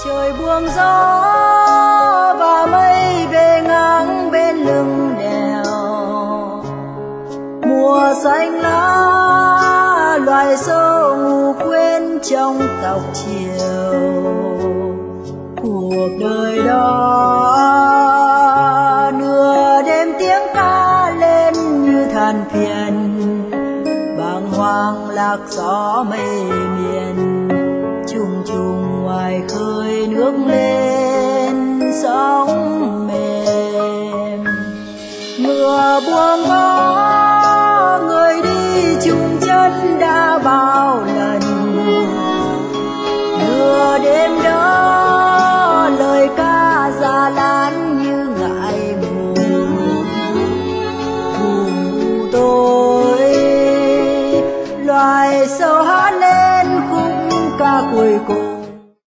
Trời buông gió và mây về ngang bên lưng đèo, mùa xanh lá loài sâu ngủ quên trong cọc chiều. Cuộc đời đó nửa đêm tiếng ca lên như than phiền, bàng hoàng lạc gió mây miền, trùng trùng ngoài khơi nước lên sóng mềm. Mưa buông gió người đi chung chân đã bao